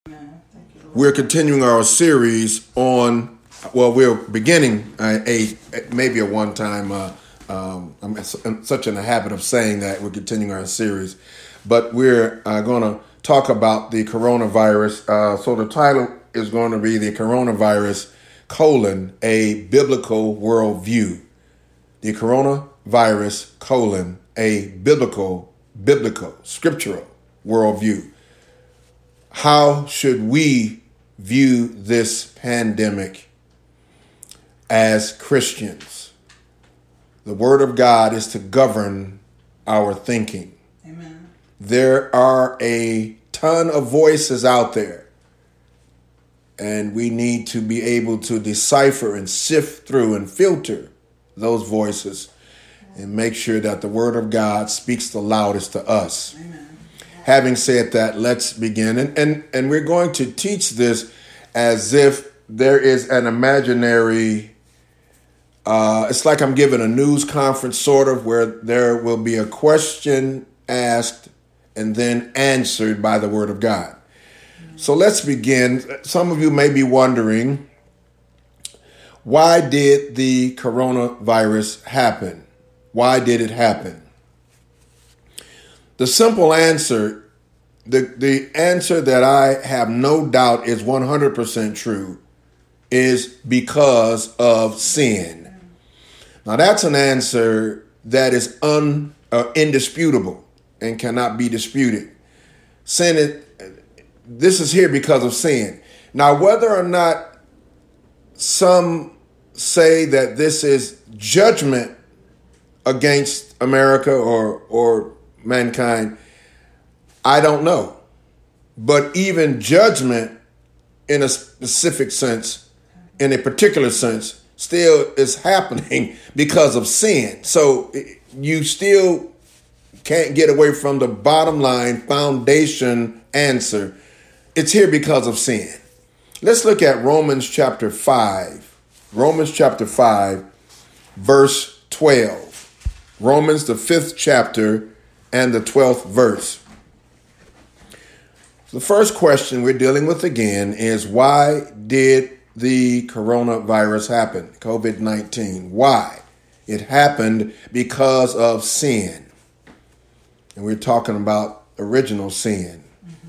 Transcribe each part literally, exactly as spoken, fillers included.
We're continuing our series on, well, we're beginning a, a maybe a one-time, uh, um, I'm such in a habit of saying that we're continuing our series, but we're uh, going to talk about the coronavirus. Uh, so the title is going to be the coronavirus, colon, a biblical worldview. The coronavirus, colon, a biblical, biblical, scriptural worldview. How should we view this pandemic as Christians? The word of God is to govern our thinking. Amen. There are a ton of voices out there, and we need to be able to decipher and sift through and filter those voices and make sure that the word of God speaks the loudest to us. Amen. Having said that, let's begin. And, and, and we're going to teach this as if there is an imaginary, uh, it's like I'm giving a news conference sort of, where there will be a question asked and then answered by the word of God. Mm-hmm. So let's begin. Some of you may be wondering, why did the coronavirus happen? Why did it happen? The simple answer, the, the answer that I have no doubt is one hundred percent true, is because of sin. Now that's an answer that is un, uh, indisputable and cannot be disputed. Sin, is, this is here because of sin. Now, whether or not some say that this is judgment against America or or mankind, I don't know. But even judgment in a specific sense, in a particular sense, still is happening because of sin. So you still can't get away from the bottom line foundation answer. It's here because of sin. Let's look at Romans chapter five. Romans chapter five, verse twelve. Romans, the fifth chapter, and the twelfth verse. The first question we're dealing with again is, why did the coronavirus happen? covid nineteen. Why? It happened because of sin. And we're talking about original sin.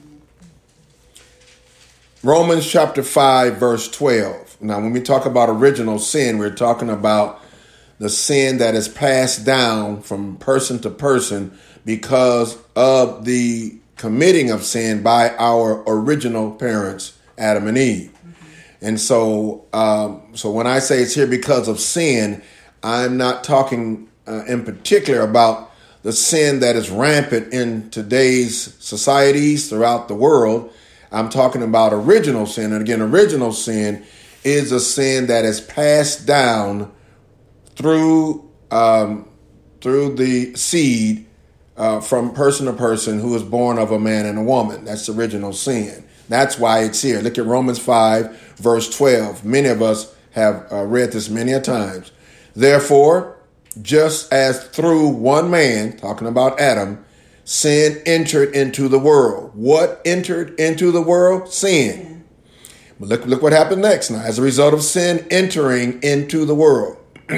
Mm-hmm. Romans chapter five, verse twelve. Now, when we talk about original sin, we're talking about the sin that is passed down from person to person because of the committing of sin by our original parents, Adam and Eve. Mm-hmm. And so, um, so when I say it's here because of sin, I'm not talking uh, in particular about the sin that is rampant in today's societies throughout the world. I'm talking about original sin. And again, original sin is a sin that is passed down through um, through the seed uh, from person to person who is born of a man and a woman. That's original sin. That's why it's here. Look at Romans five, verse twelve. Many of us have uh, read this many a times. Therefore, just as through one man, talking about Adam, sin entered into the world. What entered into the world? Sin. But look, look what happened next now. As a result of sin entering into the world.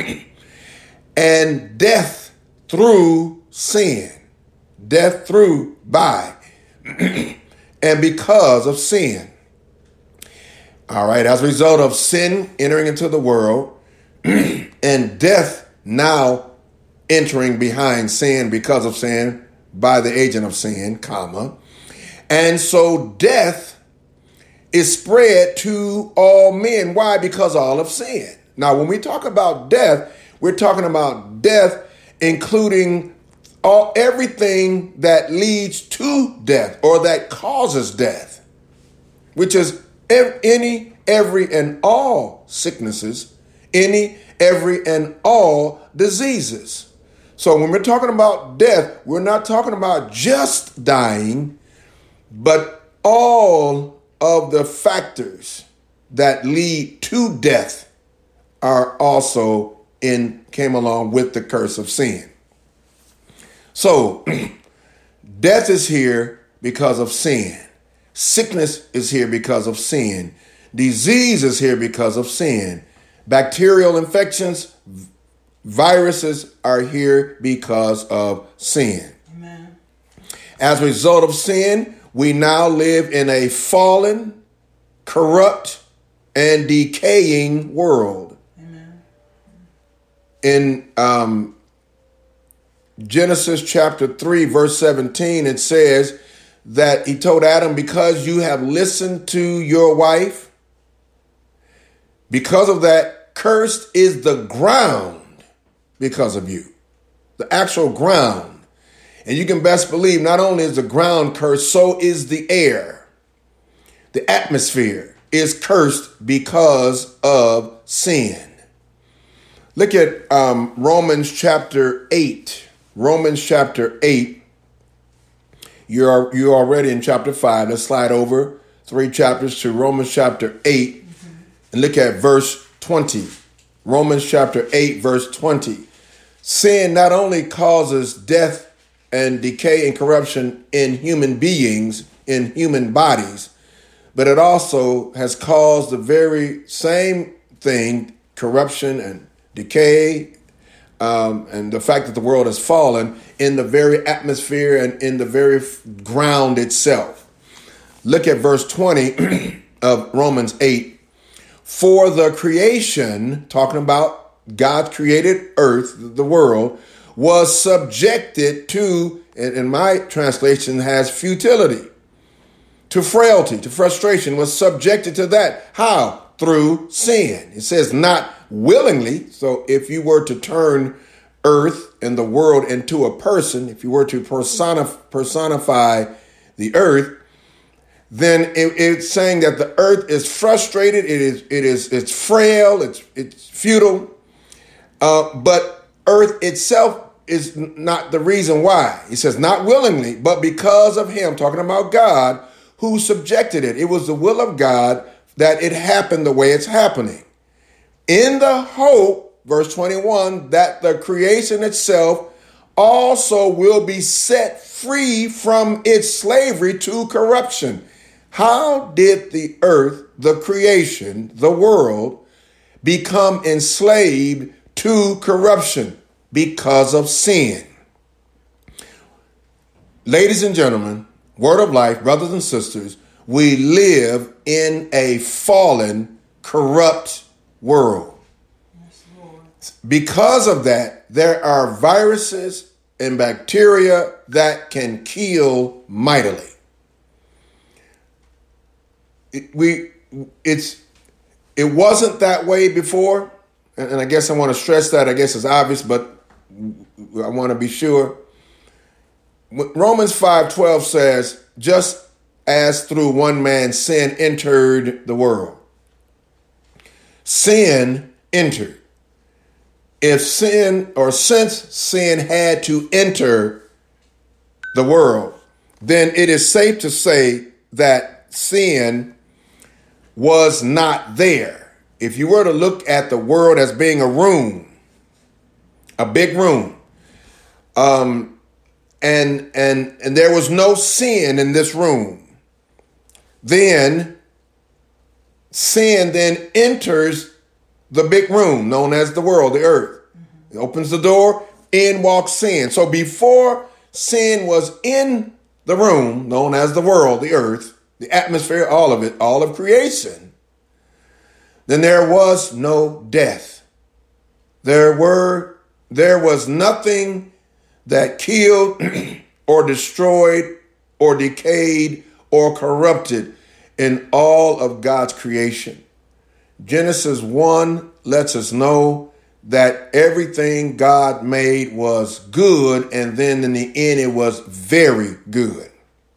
And death through sin. Death through, by. And because of sin. All right, as a result of sin entering into the world, and death now entering behind sin because of sin, by the agent of sin, comma. And so death is spread to all men. Why? Because all of sin. Now, when we talk about death, we're talking about death, including all everything that leads to death or that causes death, which is any, every, and all sicknesses, any, every, and all diseases. So when we're talking about death, we're not talking about just dying, but all of the factors that lead to death are also in, came along with the curse of sin. So death is here because of sin. Sickness is here because of sin. Disease is here because of sin. Bacterial infections, viruses are here because of sin. Amen. As a result of sin, we now live in a fallen, corrupt, and decaying world. Amen. In um, Genesis chapter three, verse seventeen, it says that he told Adam, because you have listened to your wife, because of that, cursed is the ground because of you, the actual ground. And you can best believe not only is the ground cursed, so is the air. The atmosphere is cursed because of sin. Look at um, Romans chapter eight. Romans chapter eight. You're, you're already in chapter five. Let's slide over three chapters to Romans chapter eight mm-hmm. and look at verse twenty. Romans chapter eight, verse twenty. Sin not only causes death and decay and corruption in human beings, in human bodies, but it also has caused the very same thing, corruption and decay, um, and the fact that the world has fallen in the very atmosphere and in the very ground itself. Look at verse twenty of Romans eight. For the creation, talking about God's created earth, the world, was subjected to, in my translation has futility, to frailty, to frustration, was subjected to that. How? Through sin. It says not willingly. So if you were to turn earth and the world into a person, if you were to personif- personify the earth, then it, it's saying that the earth is frustrated. It is, it is, it's frail. It's, it's futile. Uh, but earth itself is not the reason why. He says not willingly, but because of him, talking about God, who subjected it. It was the will of God that it happened the way it's happening. In the hope, verse twenty-one, that the creation itself also will be set free from its slavery to corruption. How did the earth, the creation, the world, become enslaved to corruption? Because of sin. Ladies and gentlemen, word of life, brothers and sisters, we live in a fallen, corrupt world. Yes, Lord. Because of that, there are viruses and bacteria that can kill mightily. It, we, it's, it wasn't that way before, and, and I guess I want to stress that. I guess it's obvious, but I want to be sure. Romans five twelve says, just as through one man sin entered the world. Sin entered. If sin, or since sin had to enter the world, then it is safe to say that sin was not there. If you were to look at the world as being a room, a big room, um, and and and there was no sin in this room, then sin then enters the big room known as the world, the earth. Mm-hmm. It opens the door, in walks sin. So before sin was in the room known as the world, the earth, the atmosphere, all of it, all of creation, then there was no death. There were There was nothing that killed or destroyed or decayed or corrupted in all of God's creation. Genesis one lets us know that everything God made was good, and then in the end it was very good.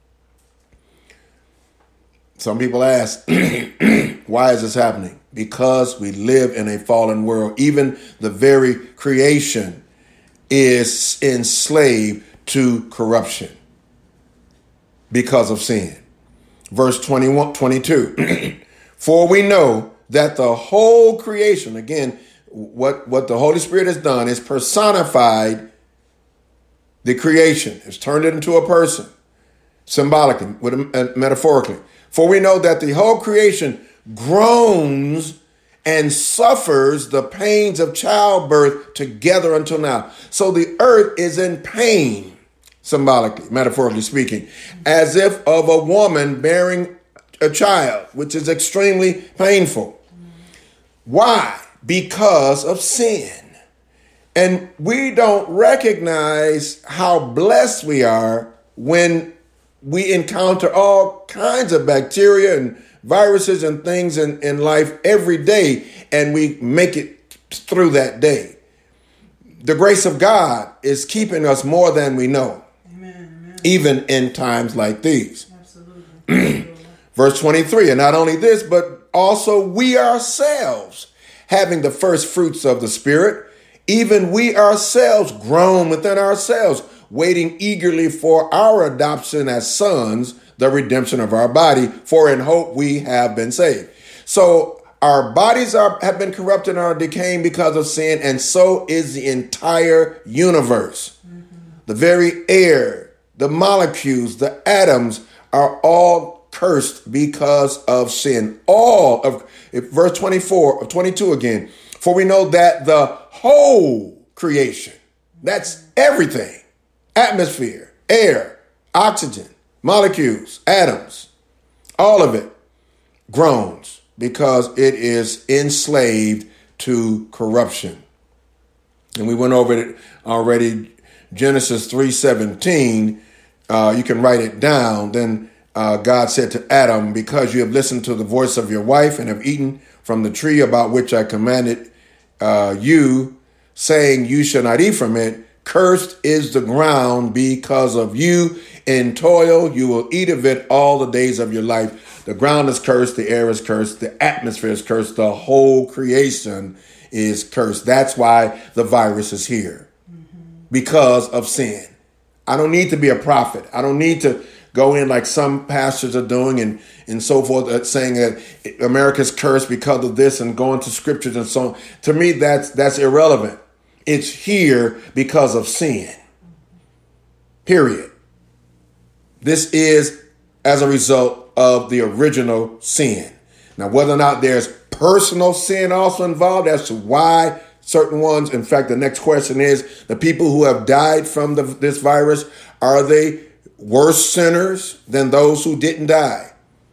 Some people ask, why is this happening? Because we live in a fallen world. Even the very creation is enslaved to corruption because of sin. Verse twenty-one, twenty-two. For we know that the whole creation, again, what, what the Holy Spirit has done is personified the creation. It's turned it into a person, symbolically, with a, metaphorically. For we know that the whole creation groans and suffers the pains of childbirth together until now. So the earth is in pain, symbolically, metaphorically speaking, as if of a woman bearing a child, which is extremely painful. Why? Because of sin. And we don't recognize how blessed we are when we encounter all kinds of bacteria and viruses and things in, in life every day, and we make it through that day. The grace of God is keeping us more than we know, amen, amen. Even in times like these. Absolutely. Verse twenty-three, and not only this, but also we ourselves, having the first fruits of the Spirit, even we ourselves groan within ourselves, waiting eagerly for our adoption as sons, the redemption of our body, for in hope we have been saved. So our bodies are have been corrupted and are decaying because of sin, and so is the entire universe. Mm-hmm. The very air, the molecules, the atoms are all cursed because of sin. All of verse twenty-four of twenty-two again. For we know that the whole creation, that's everything, atmosphere, air, oxygen, molecules, atoms, all of it groans because it is enslaved to corruption. And we went over it already, Genesis three seventeen. Uh, you can write it down. Then uh, God said to Adam, because you have listened to the voice of your wife and have eaten from the tree about which I commanded uh, you, saying you shall not eat from it, cursed is the ground because of you. In toil, you will eat of it all the days of your life. The ground is cursed. The air is cursed. The atmosphere is cursed. The whole creation is cursed. That's why the virus is here, mm-hmm. because of sin. I don't need to be a prophet. I don't need to go in like some pastors are doing and, and so forth, uh, saying that America's cursed because of this and going to scriptures and so on. To me, that's that's irrelevant. It's here because of sin. Period. This is as a result of the original sin. Now, whether or not there's personal sin also involved as to why certain ones, in fact, the next question is, the people who have died from the, this virus, are they worse sinners than those who didn't die?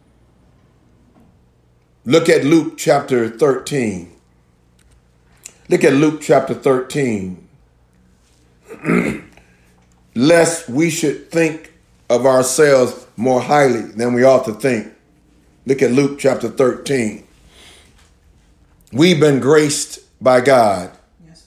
Look at Luke chapter thirteen. Look at Luke chapter thirteen. Lest we should think of ourselves more highly than we ought to think. Look at Luke chapter thirteen. We've been graced by God. Yes,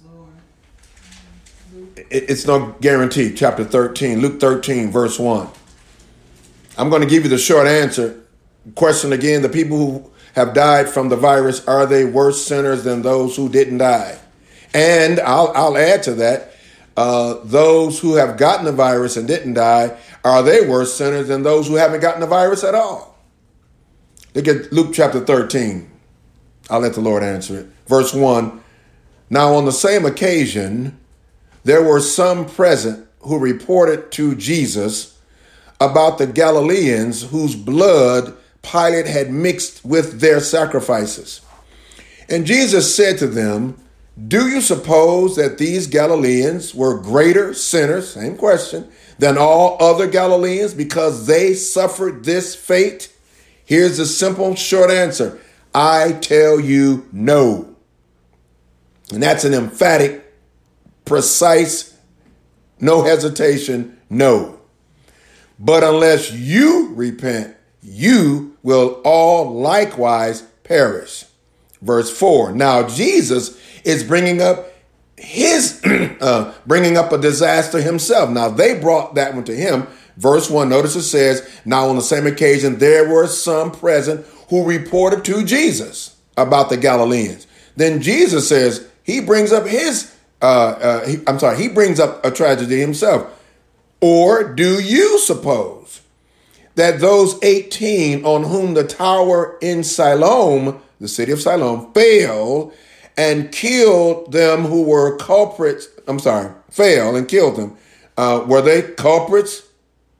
Lord. It's no guarantee. Chapter thirteen, Luke thirteen, verse one. I'm going to give you the short answer. Question again, the people who have died from the virus, are they worse sinners than those who didn't die? And I'll, I'll add to that, uh, those who have gotten the virus and didn't die, are they worse sinners than those who haven't gotten the virus at all? Look at Luke chapter thirteen. I'll let the Lord answer it. Verse one. Now on the same occasion, there were some present who reported to Jesus about the Galileans whose blood Pilate had mixed with their sacrifices. And Jesus said to them, do you suppose that these Galileans were greater sinners, same question, than all other Galileans because they suffered this fate? Here's the simple, short answer. I tell you no. And that's an emphatic, precise, no hesitation, no. But unless you repent, you will all likewise perish. Verse four. Now Jesus is bringing up his, uh, bringing up a disaster himself. Now they brought that one to him. Verse one, notice it says, now on the same occasion, there were some present who reported to Jesus about the Galileans. Then Jesus says, he brings up his, uh, uh, he, I'm sorry, he brings up a tragedy himself. Or do you suppose that those eighteen on whom the tower in Siloam, the city of Siloam, fell and killed them who were culprits, I'm sorry, fell and killed them, uh, were they culprits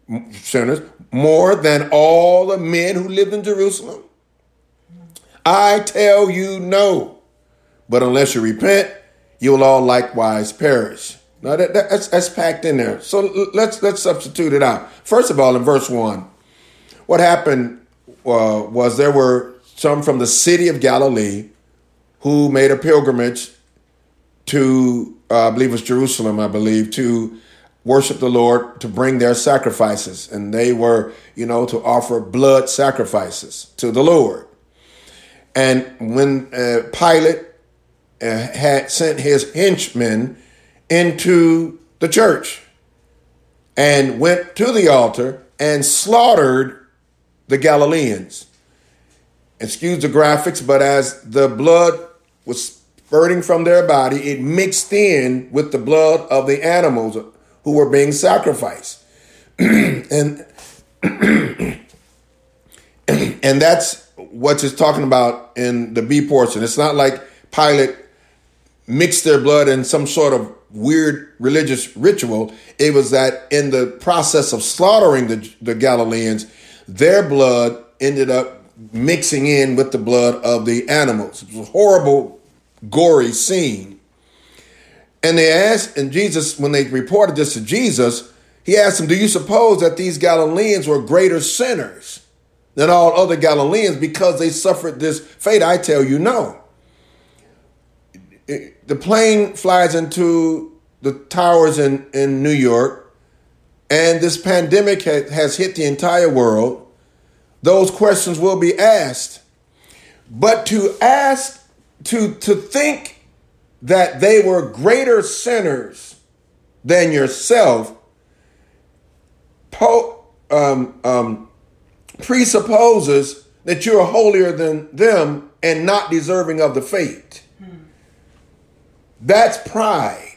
sinners, more than all the men who lived in Jerusalem? I tell you no. But unless you repent, you will all likewise perish. Now that, that, that's, that's packed in there. So let's let's substitute it out. First of all, in verse one, what happened uh, was there were some from the city of Galilee who made a pilgrimage to, uh, I believe it was Jerusalem, I believe, to worship the Lord, to bring their sacrifices. And they were, you know, to offer blood sacrifices to the Lord. And when uh, Pilate uh, had sent his henchmen into the church and went to the altar and slaughtered the Galileans. Excuse the graphics, but as the blood was spurting from their body, it mixed in with the blood of the animals who were being sacrificed. and and that's what it's talking about in the B portion. It's not like Pilate mixed their blood in some sort of weird religious ritual. It was that in the process of slaughtering the, the Galileans, their blood ended up mixing in with the blood of the animals. It was a horrible, gory scene. And they asked, and Jesus, when they reported this to Jesus, he asked them, do you suppose that these Galileans were greater sinners than all other Galileans because they suffered this fate? I tell you, no. The plane flies into the towers in, in New York, and this pandemic ha- has hit the entire world. Those questions will be asked. But to ask, to, to think that they were greater sinners than yourself po- um, um, presupposes that you're holier than them and not deserving of the fate. That's pride.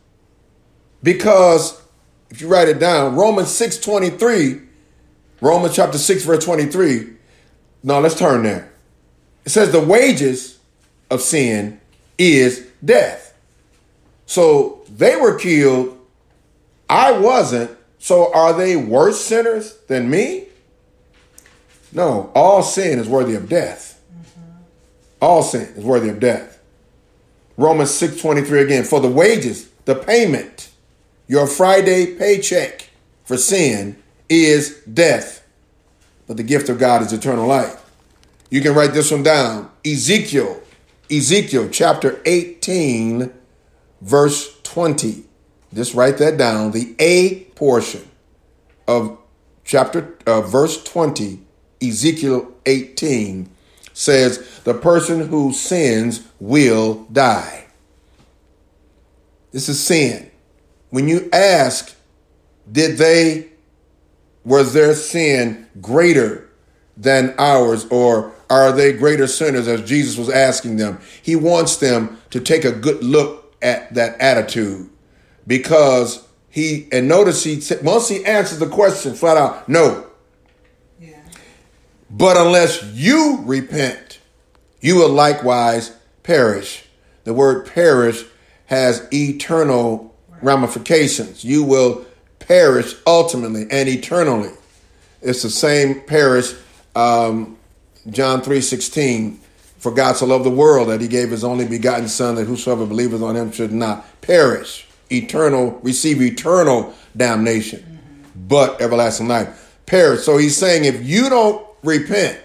Because if you write it down, Romans six twenty-three, Romans chapter six, verse twenty-three. No, let's turn there. It says the wages of sin is death. So they were killed. I wasn't. So are they worse sinners than me? No, all sin is worthy of death. Mm-hmm. All sin is worthy of death. Romans six twenty-three again, for the wages, the payment, your Friday paycheck for sin is death. But the gift of God is eternal life. You can write this one down. Ezekiel, Ezekiel chapter eighteen, verse twenty. Just write that down. The A portion of chapter, uh, verse twenty, Ezekiel eighteen says the person who sins will die. This is sin. When you ask, did they, was their sin greater than ours, or are they greater sinners, as Jesus was asking them? He wants them to take a good look at that attitude, because he, and notice he, once he answers the question flat out, no. Yeah. But unless you repent, you will likewise perish. The word perish has eternal ramifications. You will perish ultimately and eternally. It's the same perish, um, John three sixteen. For God so loved the world that he gave his only begotten son, that whosoever believeth on him should not perish. Eternal, receive eternal damnation, mm-hmm. but everlasting life. Perish. So he's saying if you don't repent,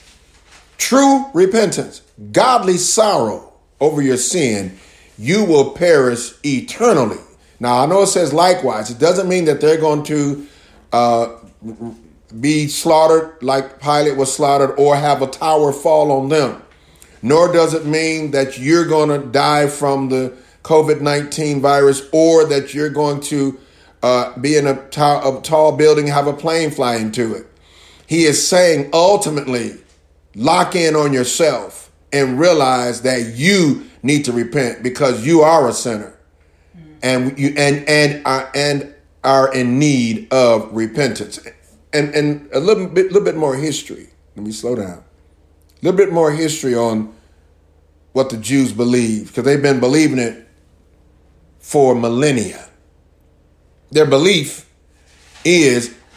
true repentance, godly sorrow over your sin, you will perish eternally. Now, I know it says likewise. It doesn't mean that they're going to uh, be slaughtered like Pilate was slaughtered or have a tower fall on them. Nor does it mean that you're going to die from the covid nineteen virus, or that you're going to uh, be in a, t- a tall building, have a plane fly into it. He is saying ultimately, lock in on yourself and realize that you need to repent, because you are a sinner, mm-hmm. and you and and are and are in need of repentance. And and a little bit, little bit more history. Let me slow down. A little bit more history on what the Jews believe, because they've been believing it for millennia. Their belief is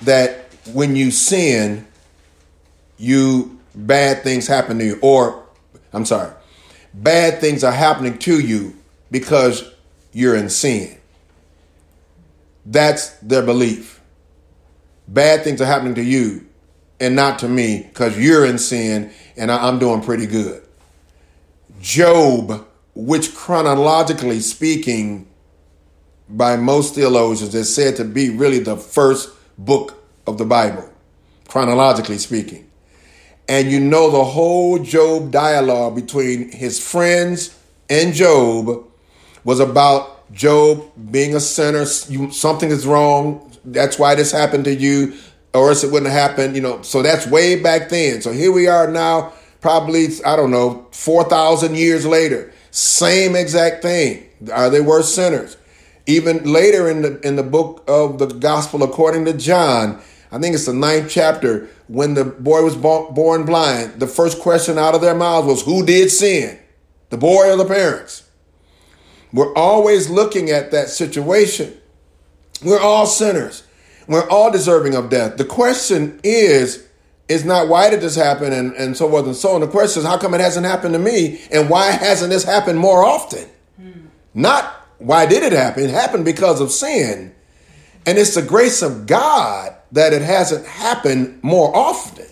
that when you sin, you bad things happen to you, or I'm sorry, bad things are happening to you because you're in sin. That's their belief. Bad things are happening to you and not to me because you're in sin and I'm doing pretty good. Job, which chronologically speaking, by most theologians, is said to be really the first book of the Bible, chronologically speaking. And you know the whole Job dialogue between his friends and Job was about Job being a sinner. You, something is wrong. That's why this happened to you, or else it wouldn't have happened. You know, so that's way back then. So here we are now, probably, I don't know, four thousand years later. Same exact thing. Are they worse sinners? Even later in the in the book of the Gospel according to John, I think it's the ninth chapter, when the boy was born blind, the first question out of their mouths was, who did sin? The boy or the parents? We're always looking at that situation. We're all sinners. We're all deserving of death. The question is, is not why did this happen and, and so forth and so on. The question is, how come it hasn't happened to me? And why hasn't this happened more often? Hmm. Not why did it happen? It happened because of sin. And it's the grace of God that it hasn't happened more often.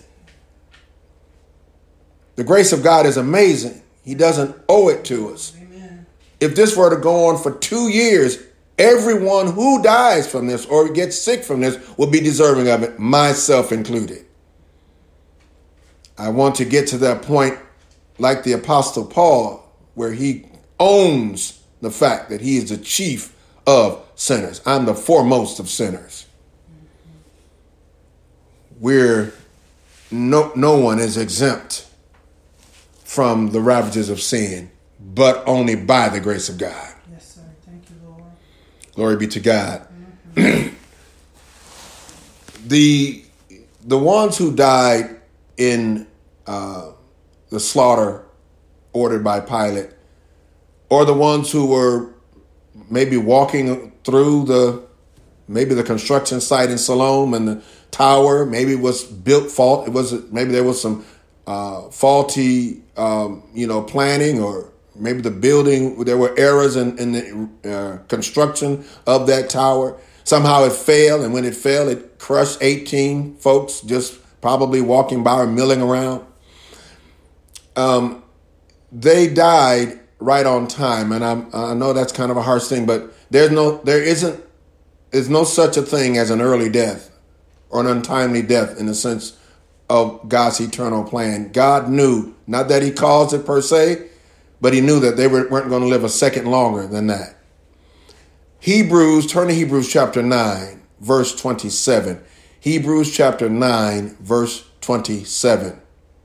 The grace of God is amazing. He doesn't owe it to us. Amen. If this were to go on for two years, everyone who dies from this or gets sick from this will be deserving of it, myself included. I want to get to that point like the Apostle Paul, where he owns the fact that he is the chief of sinners. I'm the foremost of sinners. We're no no one is exempt from the ravages of sin, but only by the grace of God. Yes, sir. Thank you, Lord. Glory be to God. Mm-hmm. the the ones who died in uh, the slaughter ordered by Pilate, or the ones who were maybe walking through the maybe the construction site in Siloam and the tower, maybe it was built fault. It was maybe there was some uh, faulty, um, you know, planning, or maybe the building, there were errors in, in the uh, construction of that tower. Somehow it failed, and when it failed, it crushed eighteen folks just probably walking by or milling around. Um, they died right on time, and I'm, I know that's kind of a harsh thing, but there's no, there isn't, there's no such a thing as an early death or an untimely death in the sense of God's eternal plan. God knew, not that he caused it per se, but he knew that they were, weren't going to live a second longer than that. Hebrews, turn to Hebrews chapter nine, verse twenty-seven. Hebrews chapter nine, verse twenty-seven.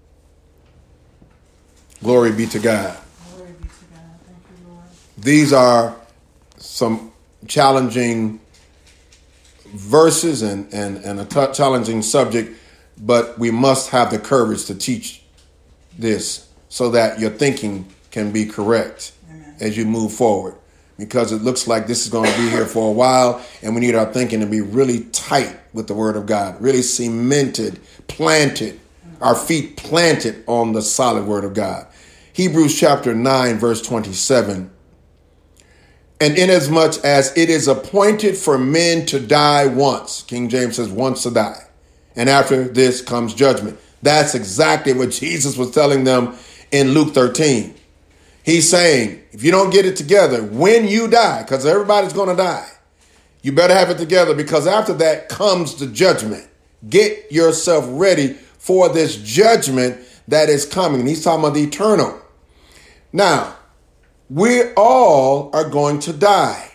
Glory be to God. Glory be to God. Thank you, Lord. These are some challenging verses and, and, and a t- challenging subject, but we must have the courage to teach this so that your thinking can be correct. Amen. As you move forward, because it looks like this is going to be here for a while, and we need our thinking to be really tight with the Word of God, really cemented, planted, mm-hmm. our feet planted on the solid Word of God. Hebrews chapter nine, verse twenty-seven. And inasmuch as it is appointed for men to die once, King James says once to die, and after this comes judgment. That's exactly what Jesus was telling them in Luke thirteen. He's saying, if you don't get it together, when you die, because everybody's going to die, you better have it together, because after that comes the judgment. Get yourself ready for this judgment that is coming. And he's talking about the eternal. Now, we all are going to die.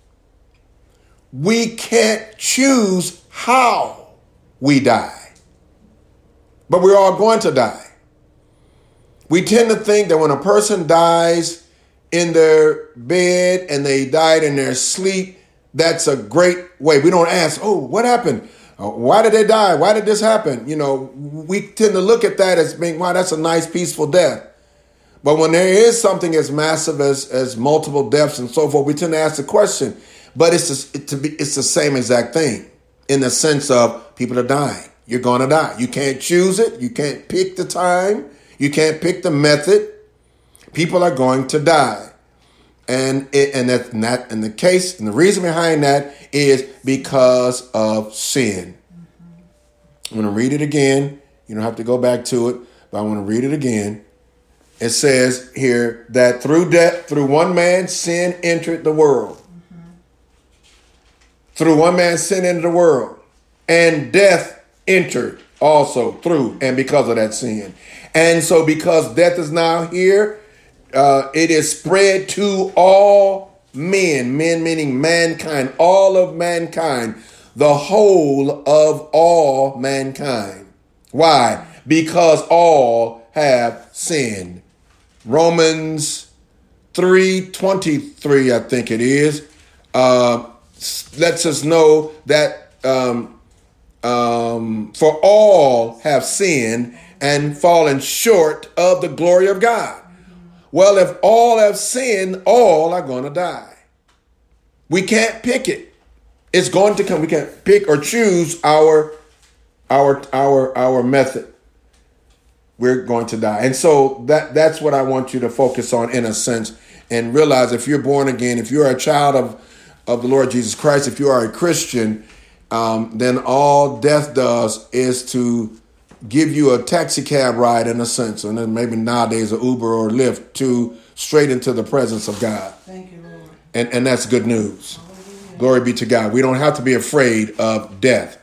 We can't choose how we die, but we're all going to die. We tend to think that when a person dies in their bed and they died in their sleep, that's a great way. We don't ask, oh, what happened? Uh, why did they die? Why did this happen? You know, we tend to look at that as being, wow, that's a nice, peaceful death. But when there is something as massive as, as multiple deaths and so forth, we tend to ask the question, but it's just, it, to be, it's the same exact thing. in the sense of people are dying. You're going to die. You can't choose it. You can't pick the time. You can't pick the method. People are going to die. And it, and that, and that, and the case, and the reason behind that is because of sin. I'm going to read it again. You don't have to go back to it, but I want to read it again. It says here that through death, through one man, sin entered the world. Mm-hmm. Through one man, sin entered the world. And death entered also through and because of that sin. And so because death is now here, uh, it is spread to all men, men meaning mankind, all of mankind, the whole of all mankind. Why? Because all have sinned. Romans three twenty-three, I think it is, uh, lets us know that um, um, for all have sinned and fallen short of the glory of God. Well, if all have sinned, all are going to die. We can't pick it. It's going to come. We can't pick or choose our our our our method. We're going to die. And so that that's what I want you to focus on in a sense, and realize if you're born again, if you're a child of, of the Lord Jesus Christ, if you are a Christian, um, then all death does is to give you a taxi cab ride in a sense, and then maybe nowadays an Uber or Lyft to straight into the presence of God. Thank you, Lord. And, and that's good news. Hallelujah. Glory be to God. We don't have to be afraid of death.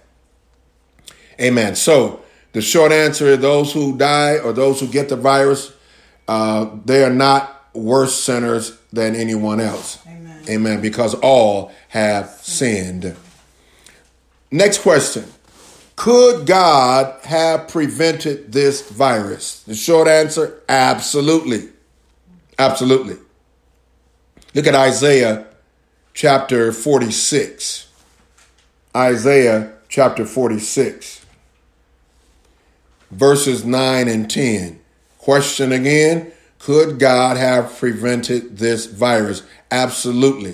Amen. So the short answer is those who die or those who get the virus, uh, they are not worse sinners than anyone else. Amen. Amen. Because all have sinned. Next question. Could God have prevented this virus? The short answer, absolutely. Absolutely. Look at Isaiah chapter forty-six. Isaiah chapter forty-six. Verses nine and ten. Question again, could God have prevented this virus? Absolutely.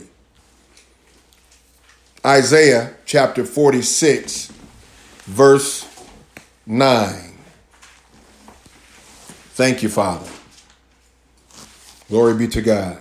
Isaiah chapter forty-six, verse nine. Thank you, Father. Glory be to God.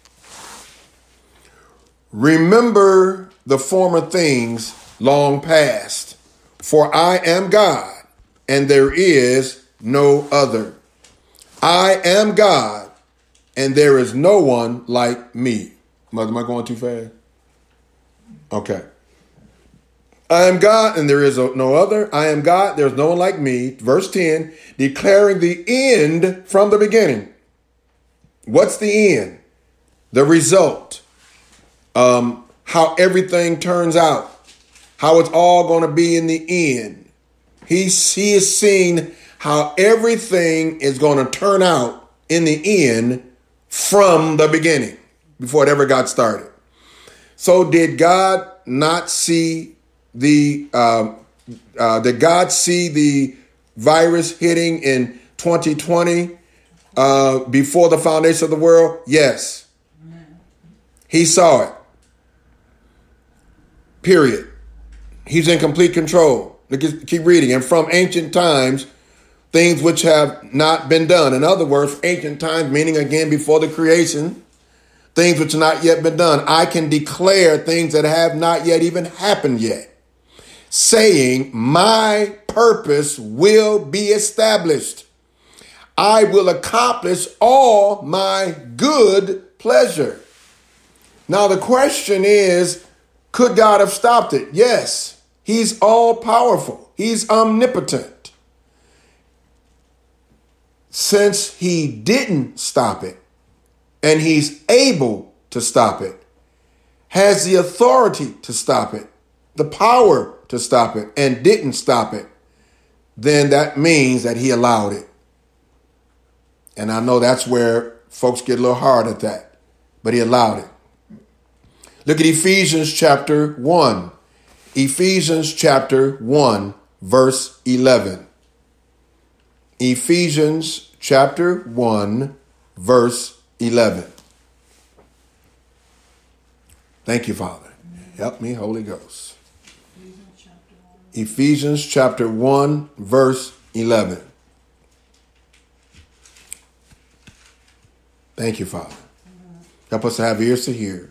Remember the former things long past, for I am God, and there is no other. I am God, and there is no one like me. Mother, am I going too fast? Okay. I am God, and there is no other. I am God, there is no one like me. Verse ten, declaring the end from the beginning. What's the end? The result. Um, how everything turns out. How it's all going to be in the end. He's, he is seeing how everything is going to turn out in the end from the beginning, before it ever got started. So did God not see the, uh, uh, did God see the virus hitting in twenty twenty uh, before the foundation of the world? Yes. He saw it. Period. He's in complete control. Look, keep reading. And from ancient times, things which have not been done. In other words, ancient times, meaning again before the creation, things which have not yet been done. I can declare things that have not yet even happened yet, saying, my purpose will be established. I will accomplish all my good pleasure. Now, the question is, could God have stopped it? Yes. He's all powerful. He's omnipotent. Since he didn't stop it, and he's able to stop it, has the authority to stop it, the power to stop it, and didn't stop it, then that means that he allowed it. And I know that's where folks get a little hard at that, but he allowed it. Look at Ephesians chapter one. Ephesians chapter one, verse eleven. Ephesians chapter one, verse eleven. Thank you, Father. Help me, Holy Ghost. Ephesians chapter Ephesians chapter one, verse eleven. Thank you, Father. Help us to have ears to hear.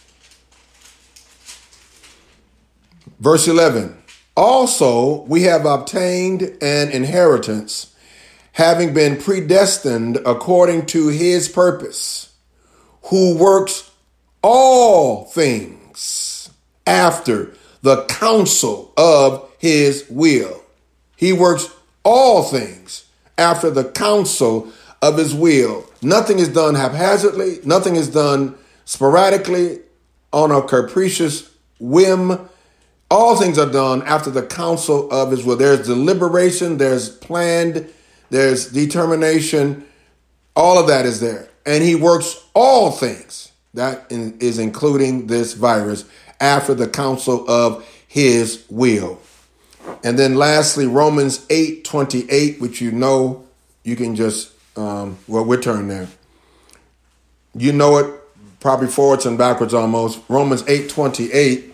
Verse eleven. Also, we have obtained an inheritance, having been predestined according to his purpose, who works all things after the counsel of his will. He works all things after the counsel of his will. Nothing is done haphazardly. Nothing is done sporadically on a capricious whim. All things are done after the counsel of his will. There's deliberation, there's planned, there's determination. All of that is there. And he works all things. That is including this virus after the counsel of his will. And then lastly, Romans eight twenty-eight, which you know, you can just, um, well, we'll turn there. You know it probably forwards and backwards almost. Romans eight twenty-eight.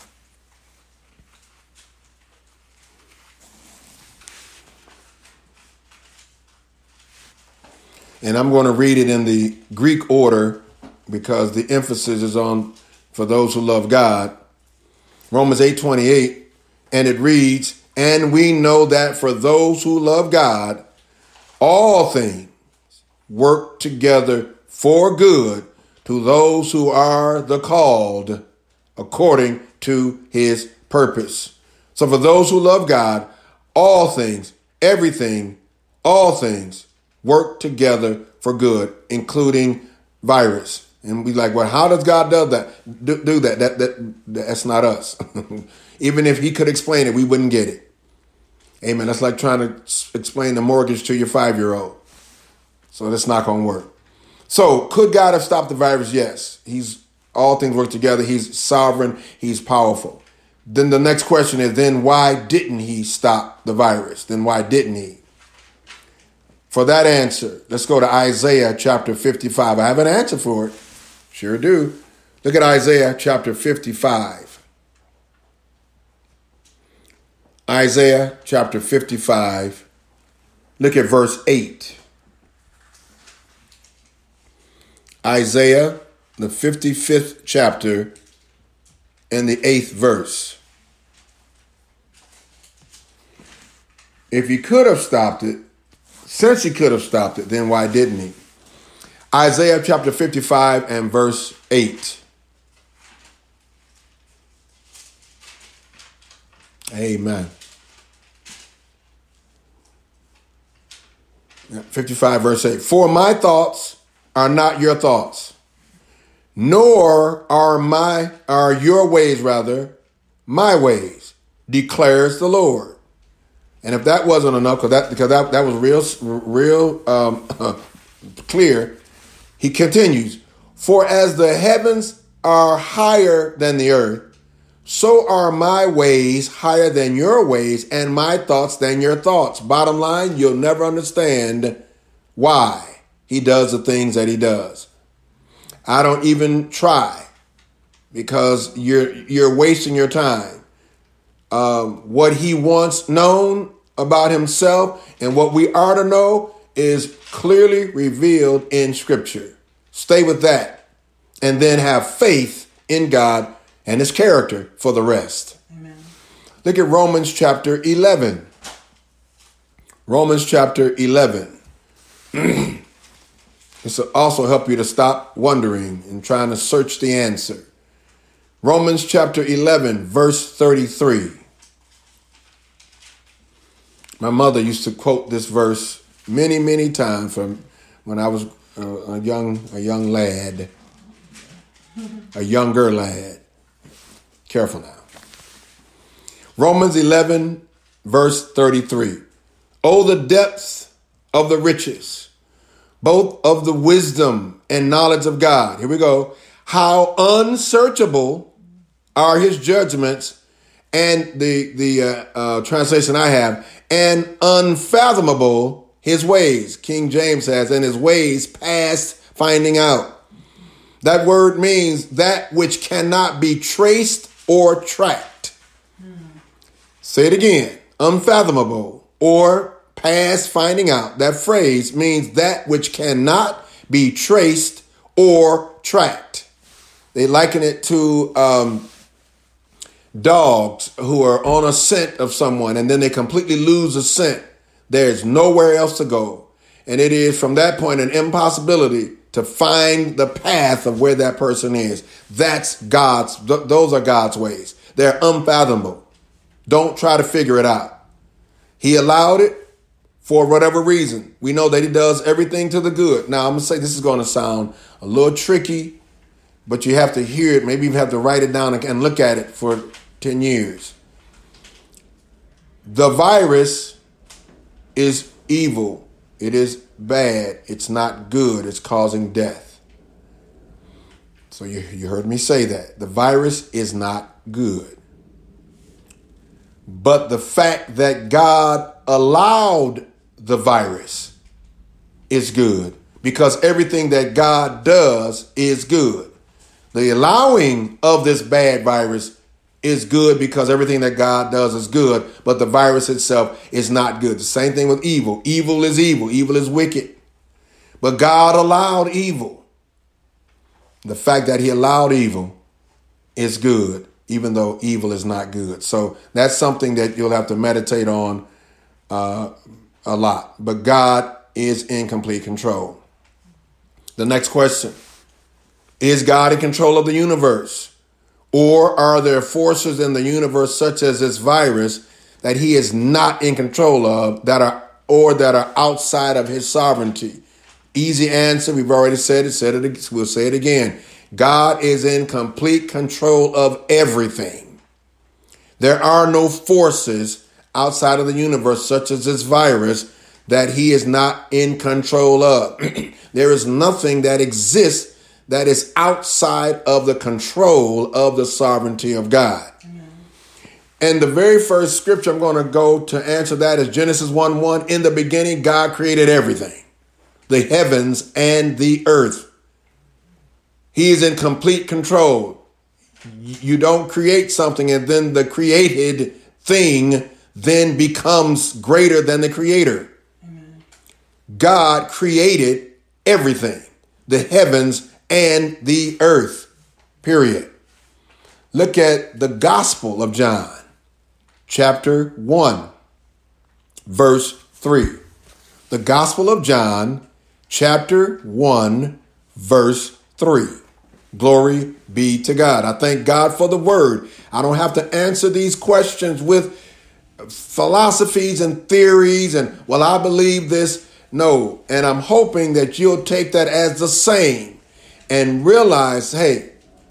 And I'm going to read it in the Greek order because the emphasis is on for those who love God. Romans eight twenty-eight, and it reads, and we know that for those who love God, all things work together for good to those who are the called according to his purpose. So for those who love God, all things, everything, all things work together for good, including virus. And we like, well, how does God do that? Do, do that? That that that's not us. Even if he could explain it, we wouldn't get it. Amen. That's like trying to explain the mortgage to your five-year-old. So that's not going to work. So could God have stopped the virus? Yes. He's all things work together. He's sovereign. He's powerful. Then the next question is, then why didn't he stop the virus? Then why didn't he? For that answer, let's go to Isaiah chapter fifty-five. I have an answer for it. Sure do. Look at Isaiah chapter fifty-five. Isaiah chapter fifty-five. Look at verse eight. Isaiah, the fifty-fifth chapter, and the eighth verse. If he could have stopped it, since he could have stopped it, then why didn't he? Isaiah chapter fifty-five and verse eight. Amen. fifty-five verse eight. For my thoughts are not your thoughts, nor are my are your ways rather my ways, declares the Lord. And if that wasn't enough, because that because that, that was real real um, uh, clear, he continues. For as the heavens are higher than the earth, so are my ways higher than your ways, and my thoughts than your thoughts. Bottom line, you'll never understand why he does the things that he does. I don't even try, because you're you're wasting your time. Um, what he wants known about himself and what we are to know is clearly revealed in Scripture. Stay with that, and then have faith in God and his character for the rest. Amen. Look at Romans chapter eleven. Romans chapter eleven. This will also help you to stop wondering and trying to search the answer. Romans chapter eleven, verse thirty-three. My mother used to quote this verse many, many times from when I was a, a young, a young lad, a younger lad. Careful now. Romans eleven, verse thirty-three. Oh, the depths of the riches, both of the wisdom and knowledge of God. Here we go. How unsearchable are his judgments, and the the uh, uh, translation I have, and unfathomable his ways. King James says, and his ways past finding out. That word means that which cannot be traced or tracked. Hmm. Say it again. Unfathomable or past finding out. That phrase means that which cannot be traced or tracked. They liken it to um, dogs who are on a scent of someone and then they completely lose the scent. There's nowhere else to go. And it is from that point an impossibility to find the path of where that person is. That's God's, th- those are God's ways. They're unfathomable. Don't try to figure it out. He allowed it for whatever reason. We know that he does everything to the good. Now, I'm going to say this is going to sound a little tricky, but you have to hear it. Maybe you have to write it down and look at it for ten years. The virus is evil. It is bad. It's not good. It's causing death. So you, you heard me say that. The virus is not good. But the fact that God allowed the virus is good because everything that God does is good. The allowing of this bad virus is good because everything that God does is good, but the virus itself is not good. The same thing with evil. Evil is evil. Evil is wicked. But God allowed evil. The fact that he allowed evil is good, even though evil is not good. So that's something that you'll have to meditate on uh, a lot. But God is in complete control. The next question. Is God in control of the universe? Or are there forces in the universe such as this virus that he is not in control of that are or that are outside of his sovereignty? Easy answer. We've already said it. Said it. We'll say it again. God is in complete control of everything. There are no forces outside of the universe such as this virus that he is not in control of. There is nothing that exists that is outside of the control of the sovereignty of God. Amen. And the very first scripture I'm going to go to answer that is Genesis one one. In the beginning, God created everything, the heavens and the earth. He is in complete control. You don't create something and then the created thing then becomes greater than the creator. Amen. God created everything, the heavens and the earth, period. Look at the Gospel of John, chapter one, verse three. The Gospel of John, chapter one, verse three. Glory be to God. I thank God for the word. I don't have to answer these questions with philosophies and theories and, well, I believe this. No, and I'm hoping that you'll take that as the same. And realize, hey,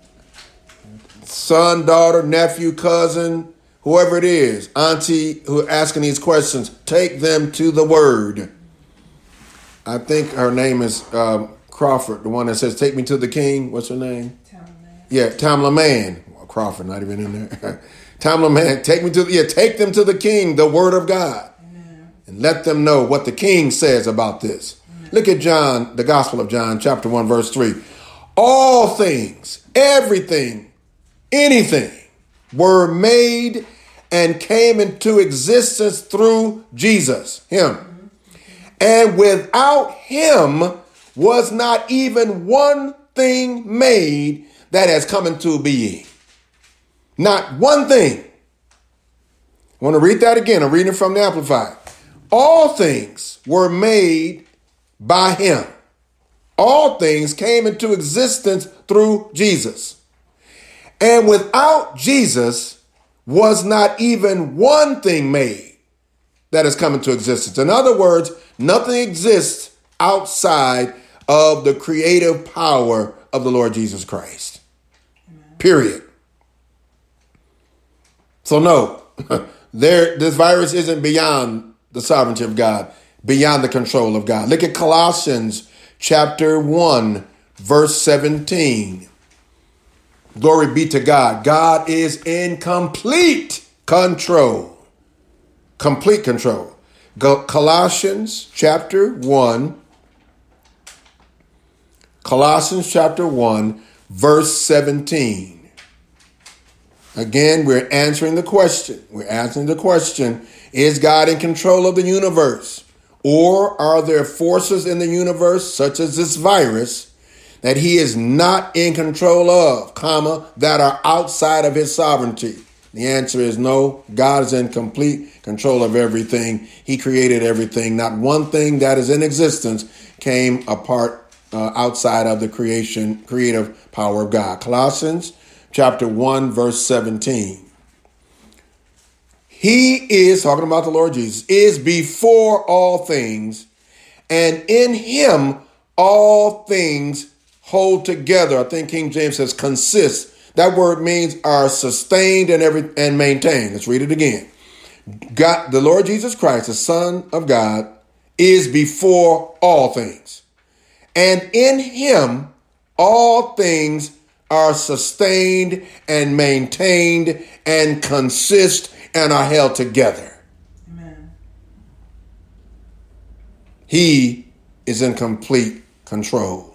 son, daughter, nephew, cousin, whoever it is, auntie who are asking these questions, take them to the word. I think her name is um, Crawford, the one that says, take me to the king. What's her name? Tamla Man. Yeah, Tamla Man. Well, Crawford, not even in there. Tamla Man, take me to, yeah, take them to the king, the word of God. Amen. And let them know what the king says about this. Amen. Look at John, the Gospel of John, chapter one, verse three. All things, everything, anything were made and came into existence through Jesus, him. And without him was not even one thing made that has come into being. Not one thing. I want to read that again. I'm reading from the Amplified. All things were made by him. All things came into existence through Jesus. And without Jesus was not even one thing made that has come into existence. In other words, nothing exists outside of the creative power of the Lord Jesus Christ. Amen. Period. So no, there, this virus isn't beyond the sovereignty of God, beyond the control of God. Look at Colossians chapter one, verse seventeen. Glory be to God. God is in complete control. Complete control. Go, Colossians chapter one. Colossians chapter one, verse seventeen. Again, we're answering the question. We're answering the question, is God in control of the universe? Or are there forces in the universe, such as this virus, that he is not in control of, comma, that are outside of his sovereignty? The answer is no. God is in complete control of everything. He created everything. Not one thing that is in existence came apart uh, outside of the creation, creative power of God. Colossians chapter one, verse seventeen. He is, talking about the Lord Jesus, is before all things, and in him all things hold together. I think King James says consist. That word means are sustained and every and maintained. Let's read it again. God, the Lord Jesus Christ, the Son of God, is before all things. And in him, all things are sustained and maintained and consist and are held together. Amen. He is in complete control.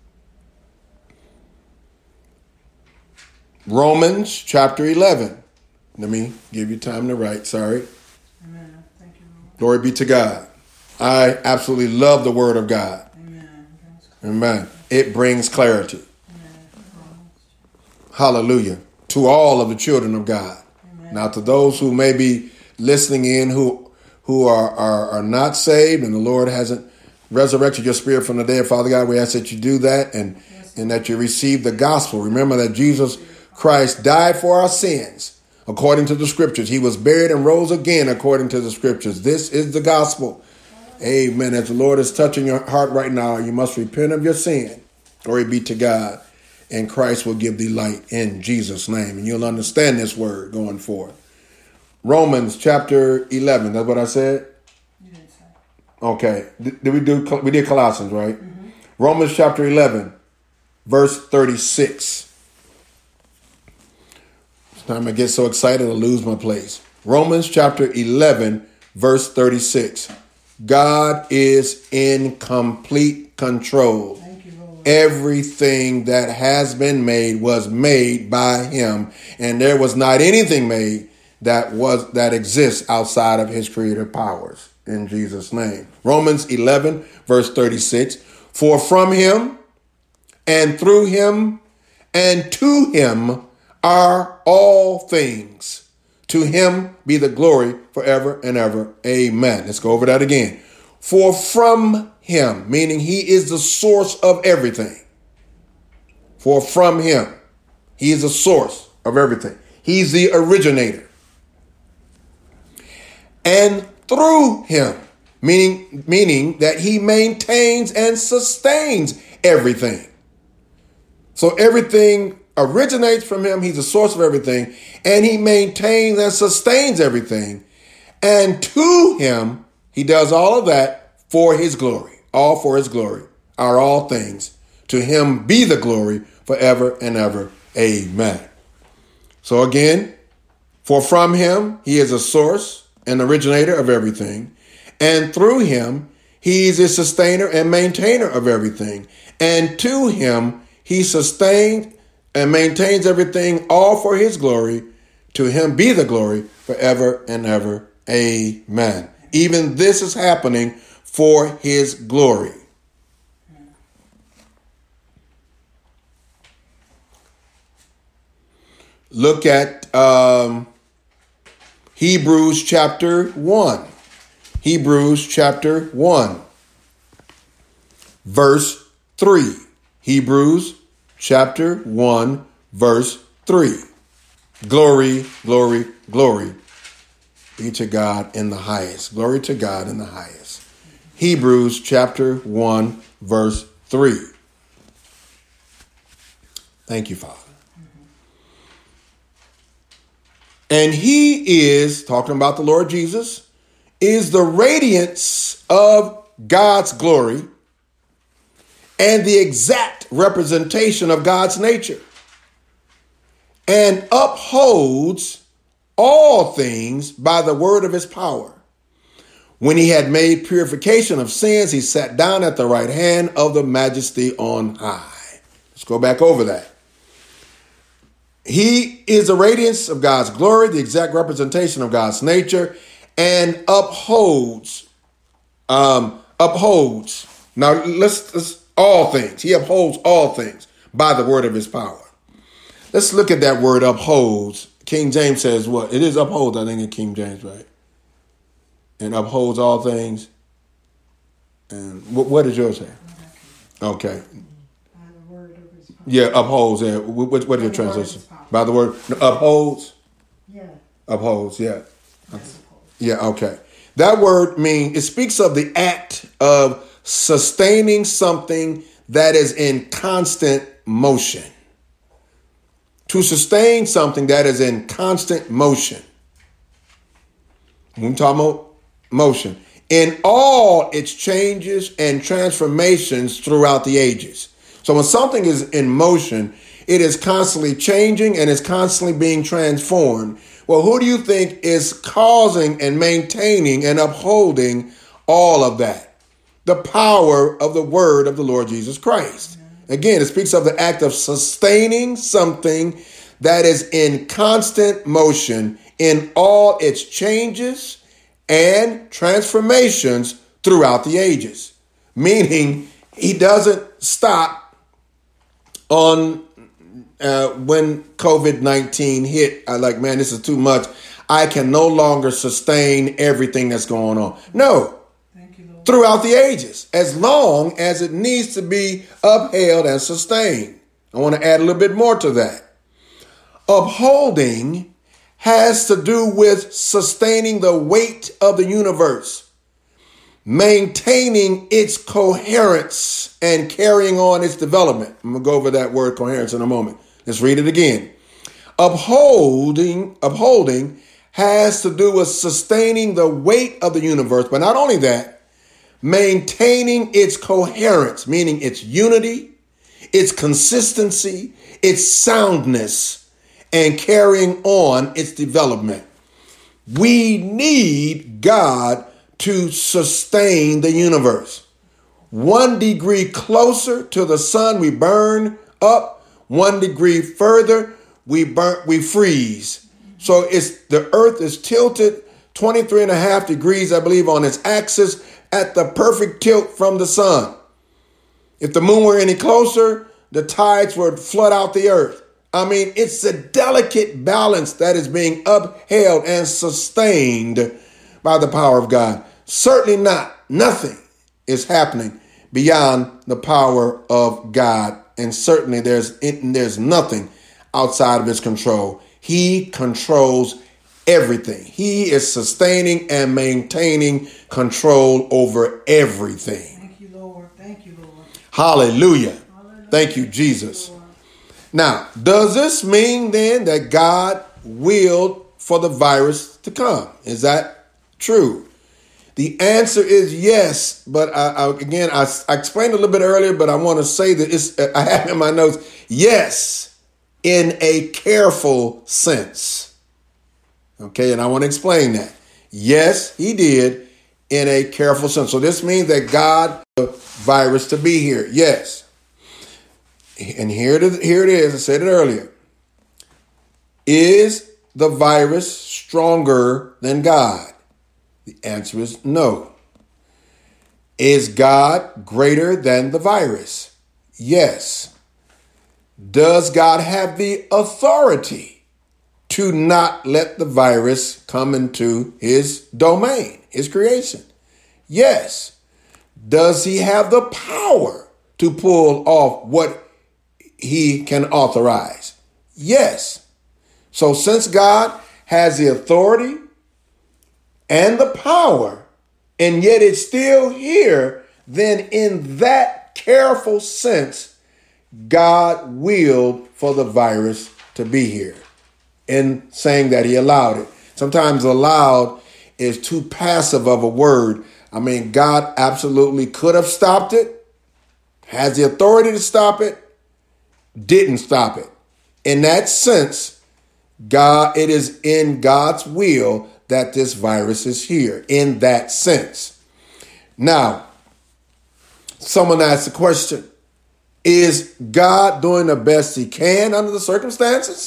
Romans chapter eleven. Let me give you time to write. Sorry. Amen. Thank you, Lord. Glory be to God. I absolutely love the word of God. Amen. Amen. It brings clarity. Amen. Hallelujah. To all of the children of God. Amen. Now, to those who may be listening in who who are, are, are not saved and the Lord hasn't resurrected your spirit from the dead, Father God, we ask that you do that and, Yes. and that you receive the gospel. Remember that Jesus Christ died for our sins according to the scriptures. He was buried and rose again according to the scriptures. This is the gospel. Amen. As the Lord is touching your heart right now, you must repent of your sin. Glory be to God. And Christ will give thee light in Jesus' name. And you'll understand this word going forth. Romans chapter eleven. That's what I said? You didn't say. Okay. Did, did we do, we did Colossians, right? Mm-hmm. Romans chapter eleven, verse thirty-six. Time I get so excited I lose my place. Romans chapter eleven, verse thirty-six. God is in complete control. Thank you, Lord. Everything that has been made was made by him, and there was not anything made that was that exists outside of his creative powers. In Jesus' name. Romans eleven, verse thirty-six. For from him and through him and to him are all things. To him be the glory forever and ever. Amen. Let's go over that again. For from him, meaning he is the source of everything. For from him, he is the source of everything. He's the originator. And through him, meaning, meaning that he maintains and sustains everything. So everything originates from him. He's the source of everything, and he maintains and sustains everything. And to him, he does all of that for his glory, all for his glory, are all things. To him be the glory forever and ever. Amen. So again, for from him, he is a source and originator of everything. And through him, he is a sustainer and maintainer of everything. And to him, he sustains and maintains everything, all for his glory. To him be the glory forever and ever. Amen. Even this is happening for his glory. Look at um, Hebrews chapter one. Hebrews chapter one, verse three. Hebrews chapter one, verse three. Glory, glory, glory be to God in the highest. Glory to God in the highest. Hebrews chapter one, verse three. Thank you, Father. And he is, talking about the Lord Jesus, is the radiance of God's glory and the exact representation of God's nature, and upholds all things by the word of his power. When he had made purification of sins, he sat down at the right hand of the majesty on high. Let's go back over that. He is the radiance of God's glory, the exact representation of God's nature, and upholds, um, upholds. Now let's, let's all things. He upholds all things by the word of his power. Let's look at that word upholds. King James says what? It is upholds, I think, in King James, right? And upholds all things. And what, what does yours say? Okay. By the word of his power. Yeah, upholds. Yeah. What, what, what is your translation? By the word? No, upholds? Yeah. Upholds, yeah. That's Yeah, okay. That word means, it speaks of the act of sustaining something that is in constant motion. To sustain something that is in constant motion. When we talk about motion, in all its changes and transformations throughout the ages. So when something is in motion, it is constantly changing and is constantly being transformed. Well, who do you think is causing and maintaining and upholding all of that? The power of the word of the Lord Jesus Christ. Again, it speaks of the act of sustaining something that is in constant motion in all its changes and transformations throughout the ages. Meaning he doesn't stop on uh, when COVID nineteen hit. I like, man, this is too much. I can no longer sustain everything that's going on. No. Throughout the ages, as long as it needs to be upheld and sustained. I want to add a little bit more to that. Upholding has to do with sustaining the weight of the universe, maintaining its coherence and carrying on its development. I'm going to go over that word coherence in a moment. Let's read it again. Upholding, upholding has to do with sustaining the weight of the universe, but not only that, maintaining its coherence, meaning its unity, its consistency, its soundness, and carrying on its development. We need God to sustain the universe. One degree closer to the sun, we burn up. One degree further, we burn, we freeze. So it's the earth is tilted twenty-three and a half degrees, I believe, on its axis, at the perfect tilt from the sun. If the moon were any closer, the tides would flood out the earth. I mean, it's a delicate balance that is being upheld and sustained by the power of God. Certainly not. Nothing is happening beyond the power of God. And certainly there's, there's nothing outside of his control. He controls everything. He is sustaining and maintaining control over everything. Thank you, Lord. Thank you, Lord. Hallelujah. Hallelujah. Thank you, Jesus. Thank you, Now, does this mean then that God willed for the virus to come? Is that true? The answer is yes, but I, I, again, I, I explained a little bit earlier, but I want to say that it's, I have in my notes, yes, in a careful sense. Okay, and I want to explain that. Yes, he did in a careful sense. So this means that God the virus to be here. Yes. And here it is, here it is. I said it earlier. Is the virus stronger than God? The answer is no. Is God greater than the virus? Yes. Does God have the authority to not let the virus come into his domain, his creation? Yes. Does he have the power to pull off what he can authorize? Yes. So since God has the authority and the power, and yet it's still here, then in that careful sense, God willed for the virus to be here. In saying that he allowed it. Sometimes allowed is too passive of a word. I mean, God absolutely could have stopped it, has the authority to stop it, didn't stop it. In that sense, God, it is in God's will that this virus is here, in that sense. Now, someone asked the question, is God doing the best he can under the circumstances?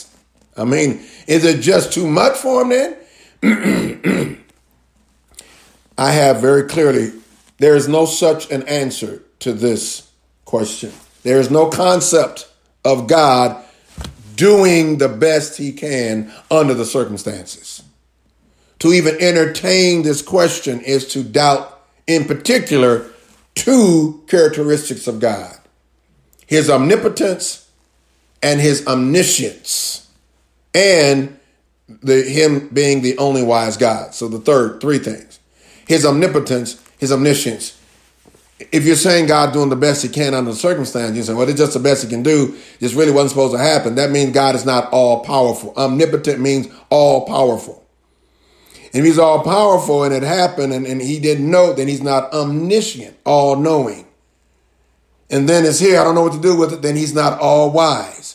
I mean, is it just too much for him then? I have very clearly, there is no such an answer to this question. There is no concept of God doing the best he can under the circumstances. To even entertain this question is to doubt, in particular, two characteristics of God: his omnipotence and his omniscience, and the him being the only wise God. So the third, three things: his omnipotence, his omniscience. If you're saying God doing the best he can under the circumstance, you say, well, it's just the best he can do. This really wasn't supposed to happen. That means God is not all powerful. Omnipotent means all powerful. And if he's all powerful and it happened and, and he didn't know, then he's not omniscient, all knowing. And then it's here, I don't know what to do with it, then he's not all wise.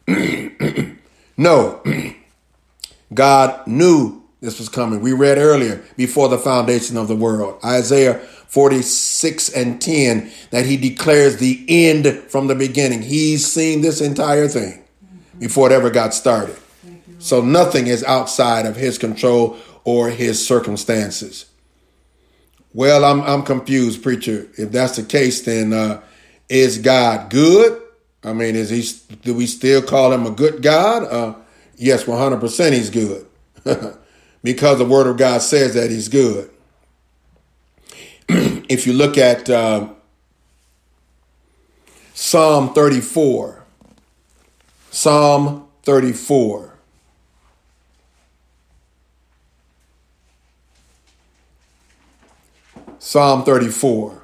No, God knew this was coming. We read earlier, before the foundation of the world, Isaiah forty-six and ten, that he declares the end from the beginning. He's seen this entire thing before it ever got started. So nothing is outside of his control or his circumstances. Well, I'm I'm confused, preacher. If that's the case, then uh, is God good? I mean, is he? Do we still call him a good God? Uh, yes, one hundred percent he's good. Because the word of God says that he's good. If you look at uh, Psalm thirty-four, Psalm thirty-four. Psalm thirty-four.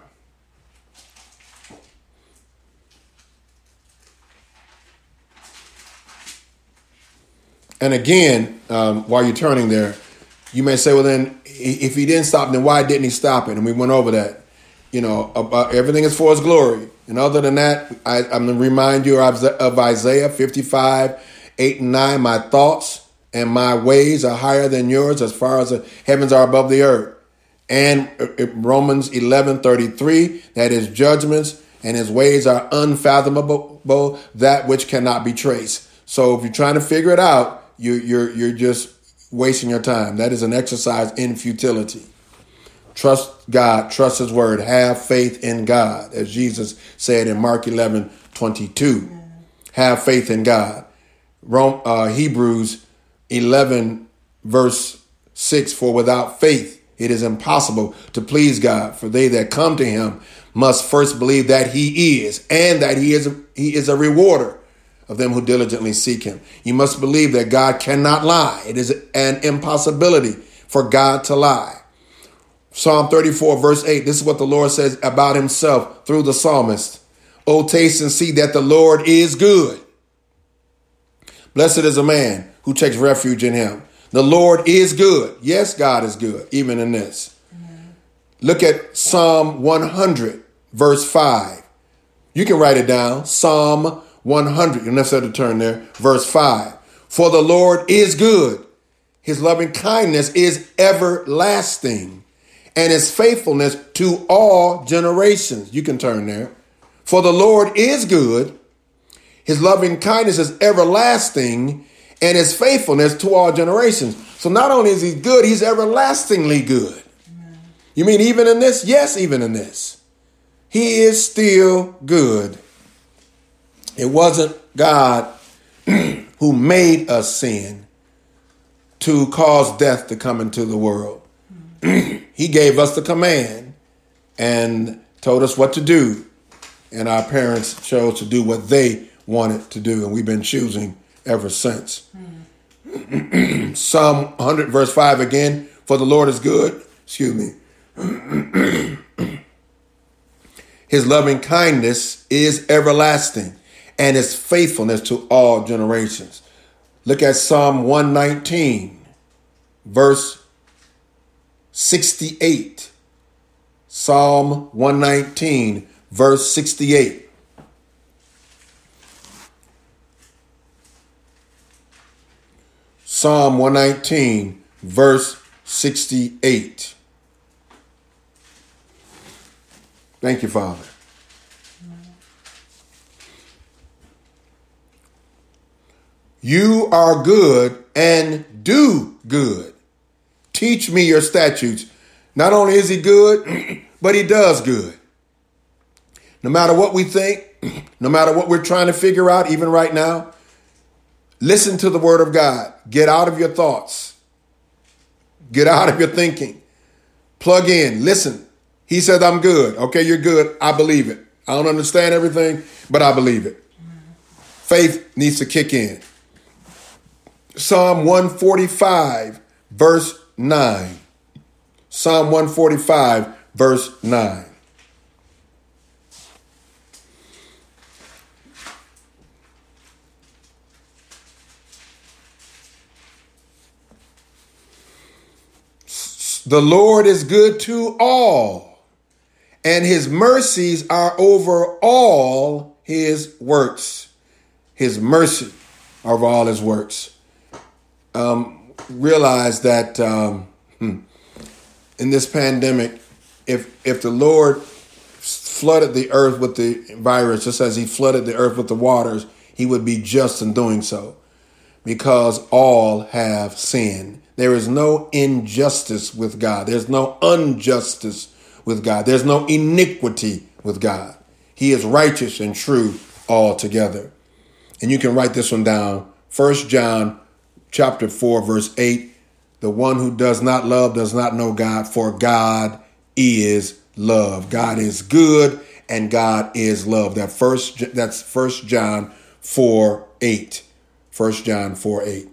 And again, um, while you're turning there, you may say, well, then if he didn't stop, then why didn't he stop it? And we went over that. You know, about everything is for his glory. And other than that, I, I'm going to remind you of, of Isaiah fifty-five, eight and nine. My thoughts and my ways are higher than yours, as far as the heavens are above the earth. And Romans eleven thirty-three, that his judgments and his ways are unfathomable, that which cannot be traced. So if you're trying to figure it out, you, you're you're just wasting your time. That is an exercise in futility. Trust God, trust his word, have faith in God, as Jesus said in Mark eleven twenty-two. Yeah. Have faith in God. Rome, uh, Hebrews eleven verse six, for without faith it is impossible to please God, for they that come to him must first believe that he is, and that he is a, he is a rewarder of them who diligently seek him. You must believe that God cannot lie. It is an impossibility for God to lie. Psalm thirty-four, verse eight, this is what the Lord says about himself through the psalmist. O taste and see that the Lord is good. Blessed is a man who takes refuge in him. The Lord is good. Yes, God is good, even in this. Mm-hmm. Look at Psalm one hundred, verse five. You can write it down. Psalm one hundred, you'll never have to turn there, verse five. For the Lord is good. His loving kindness is everlasting, and his faithfulness to all generations. You can turn there. For the Lord is good. His loving kindness is everlasting, and his faithfulness to all generations. So not only is he good, he's everlastingly good. Amen. You mean even in this? Yes, even in this. He is still good. It wasn't God who made us sin to cause death to come into the world. He gave us the command and told us what to do. And our parents chose to do what they wanted to do. And we've been choosing ever since. Mm. Psalm one hundred, verse five again. For the Lord is good. Excuse me. His loving kindness is everlasting, and his faithfulness to all generations. Look at Psalm one nineteen, verse sixty-eight. Psalm one nineteen, verse sixty-eight. Psalm one nineteen, verse sixty-eight. Thank you, Father. You are good and do good. Teach me your statutes. Not only is he good, but he does good. No matter what we think, no matter what we're trying to figure out, even right now, listen to the word of God. Get out of your thoughts. Get out of your thinking. Plug in. Listen. He said, I'm good. Okay, you're good. I believe it. I don't understand everything, but I believe it. Faith needs to kick in. Psalm one forty-five, verse nine. Psalm one forty-five, verse nine. The Lord is good to all, and his mercies are over all his works. His mercy over all his works. Um, realize that um, in this pandemic, if if the Lord flooded the earth with the virus, just as he flooded the earth with the waters, he would be just in doing so, because all have sinned. There is no injustice with God. There's no injustice with God. There's no iniquity with God. He is righteous and true altogether. And you can write this one down. First John chapter four, verse eight. The one who does not love does not know God, for God is love. God is good and God is love. That first, that's First John four, eight. First John four, eight.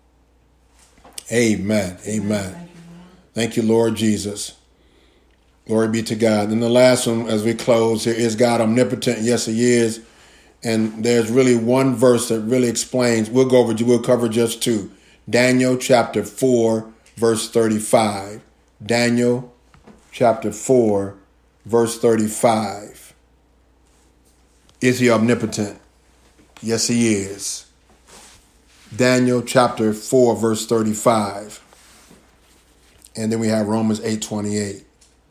Amen. Amen. Thank you, Thank you, Lord Jesus. Glory be to God. And the last one, as we close here, is God omnipotent? Yes, he is. And there's really one verse that really explains. We'll go over, we'll cover just two. Daniel chapter four, verse thirty-five. Daniel chapter four, verse thirty-five. Is he omnipotent? Yes, he is. Daniel chapter four, verse thirty-five. And then we have Romans eight twenty-eight.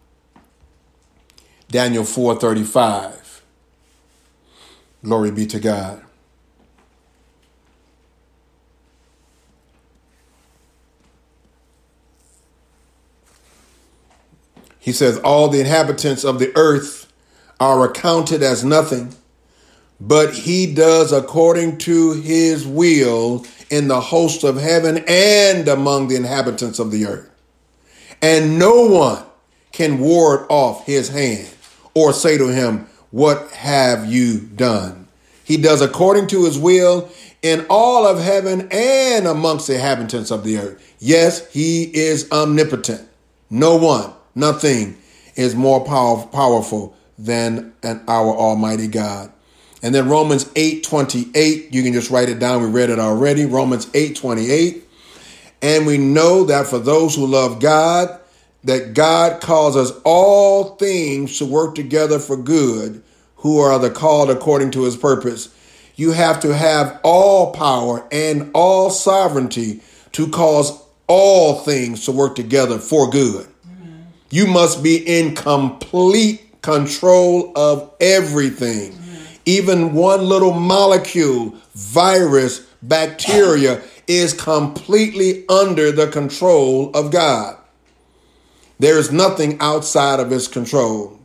Daniel four thirty-five. Glory be to God. He says, all the inhabitants of the earth are accounted as nothing, but he does according to his will in the host of heaven and among the inhabitants of the earth. And no one can ward off his hand or say to him, what have you done? He does according to his will in all of heaven and amongst the inhabitants of the earth. Yes, he is omnipotent. No one, nothing is more power, powerful than an, our Almighty God. And then Romans eight twenty-eight, you can just write it down. We read it already. Romans eight twenty-eight. And we know that for those who love God, that God causes all things to work together for good, who are the called according to his purpose. You have to have all power and all sovereignty to cause all things to work together for good. Amen. You must be in complete control of everything. Amen. Even one little molecule, virus, bacteria is completely under the control of God. There is nothing outside of his control.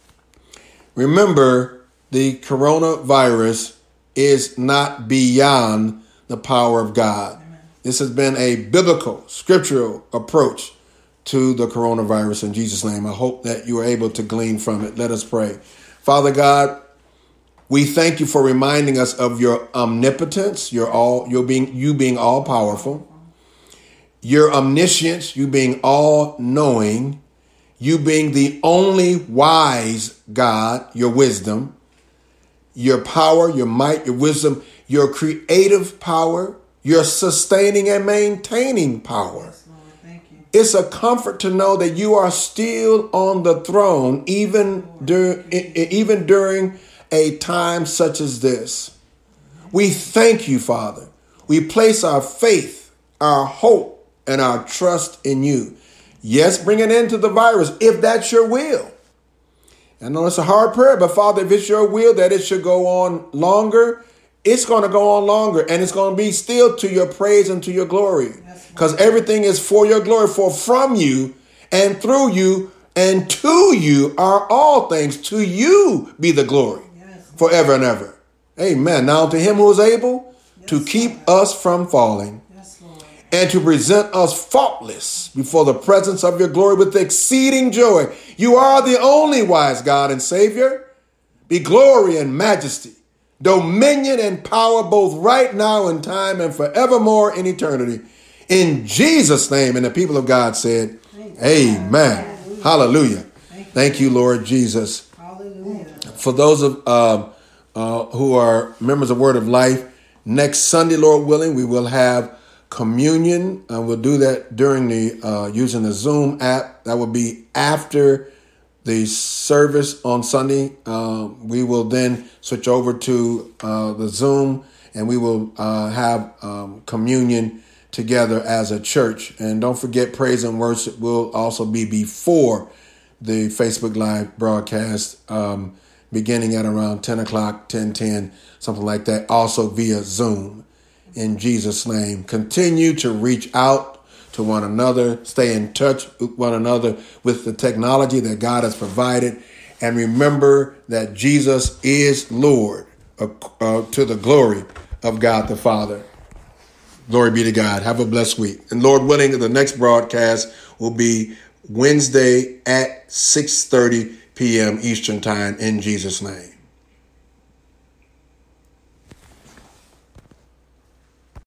Remember, the coronavirus is not beyond the power of God. Amen. This has been a biblical, scriptural approach to the coronavirus in Jesus' name. I hope that you are able to glean from it. Let us pray. Father God, we thank you for reminding us of your omnipotence, your all, your being, you being all powerful, your omniscience, you being all knowing, you being the only wise God, your wisdom, your power, your might, your wisdom, your creative power, your sustaining and maintaining power. Yes, Lord, thank you. It's a comfort to know that you are still on the throne, even, dur- even during a time such as this. We thank you, Father. We place our faith, our hope, and our trust in you. Yes, bring an end to the virus if that's your will. I know it's a hard prayer, but Father, if it's your will that it should go on longer, it's going to go on longer, and it's going to be still to your praise and to your glory, because everything is for your glory. For from you and through you and to you are all things. To you be the glory forever and ever. Amen. Now to him who is able to keep us from falling and to present us faultless before the presence of your glory with exceeding joy. You are the only wise God and Savior. Be glory and majesty, dominion and power, both right now in time and forevermore in eternity. In Jesus' name. And the people of God said, amen. Amen. Hallelujah. Thank you, Thank you Lord Jesus. Hallelujah. For those of uh, uh, who are members of Word of Life, next Sunday, Lord willing, we will have communion. And we'll do that during the uh, using the Zoom app. That will be after the service on Sunday. Uh, we will then switch over to uh, the Zoom, and we will uh, have um, communion together as a church. And don't forget, praise and worship will also be before the Facebook Live broadcast, um, beginning at around ten o'clock, ten ten, something like that, also via Zoom. In Jesus' name, continue to reach out to one another, stay in touch with one another with the technology that God has provided. And remember that Jesus is Lord, uh, uh, to the glory of God the Father. Glory be to God. Have a blessed week. And Lord willing, the next broadcast will be Wednesday at six thirty p.m. Eastern Time, in Jesus' name.